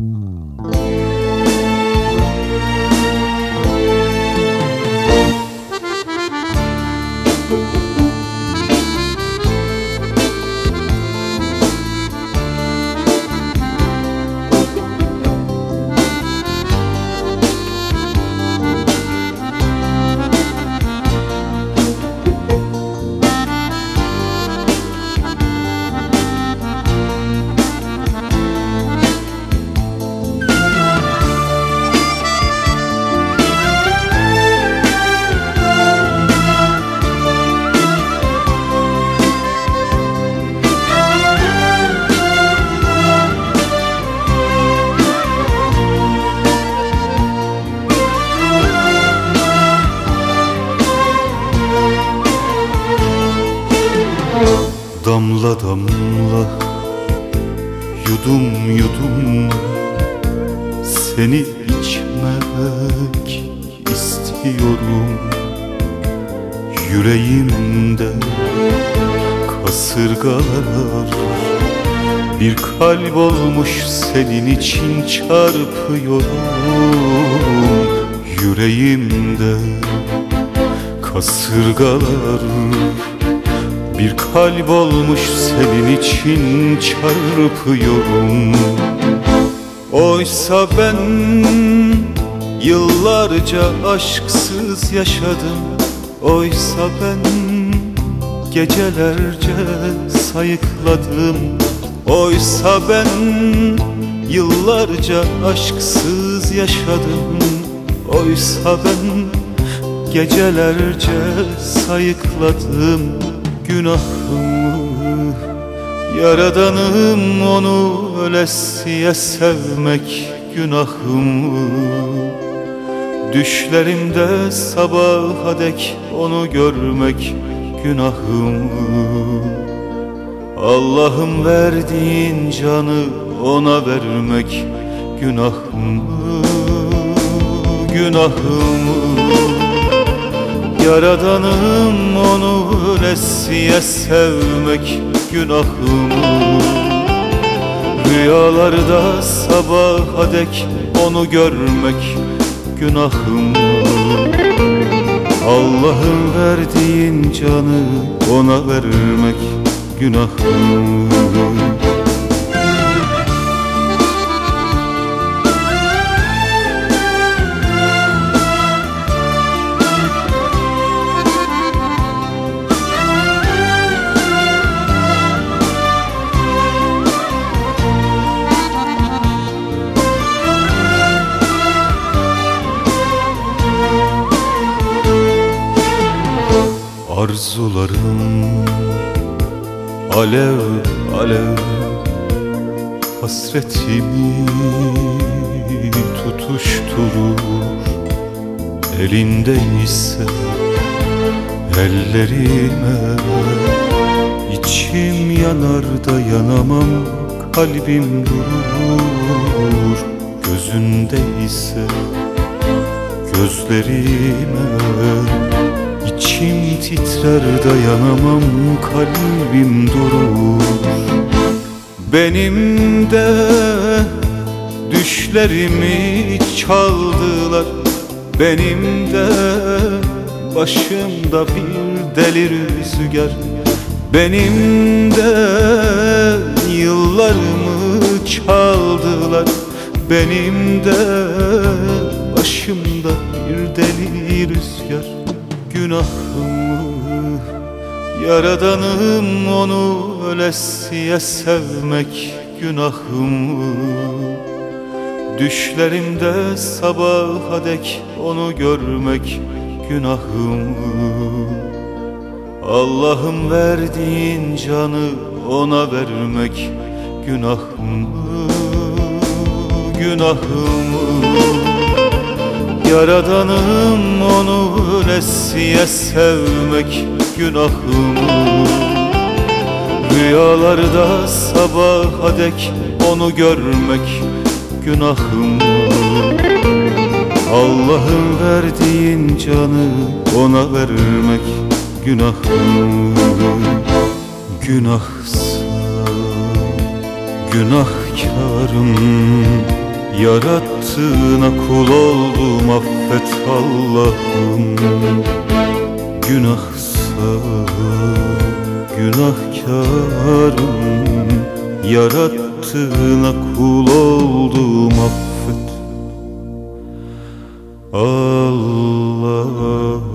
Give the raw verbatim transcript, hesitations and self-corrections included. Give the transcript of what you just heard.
Damla damla, yudum yudum seni içmek istiyorum. Yüreğimde kasırgalar bir kalp olmuş senin için çarpıyorum. Yüreğimde kasırgalar bir kalp olmuş senin için çarpıyorum. Oysa ben yıllarca aşksız yaşadım. Oysa ben gecelerce sayıkladım. Oysa ben yıllarca aşksız yaşadım. Oysa ben gecelerce sayıkladım günahımı. Yaradanım onu ölesiye sevmek günahımı. Düşlerimde sabaha dek onu görmek günahımı. Allah'ım verdiğin canı ona vermek günahımı, günahımı. Yaradanım onu ölesiye sevmek günahımı. Rüyalarda sabaha dek onu görmek günahımı. Allah'ın verdiğin canı ona vermek günahımı. Arzularım alev alev hasretimi tutuşturur. Elindeyse ellerime içim yanar da yanamam, kalbim durur. Gözündeyse gözlerime İçim titrer dayanamam, kalbim durur. Benim de düşlerimi çaldılar. Benim de başımda bir deli rüzgar. Benim de yıllarımı çaldılar. Benim de başımda bir deli rüzgar. Günahımı, yaradanım onu ölesiye sevmek günahımı. Düşlerimde sabaha dek onu görmek günahımı. Allah'ım verdiğin canı ona vermek günahımı, günahımı. Yaradanım onu ölesiye sevmek günahımı. Rüyalarda sabaha dek onu görmek günahımı. Allah'ın verdiğin canı ona vermek günahımı. Günahsa günahkarım, Yarattığına kul oldum, affet Allah'ım. Günahsa günahkarım, yarattığına kul oldum, affet Allah.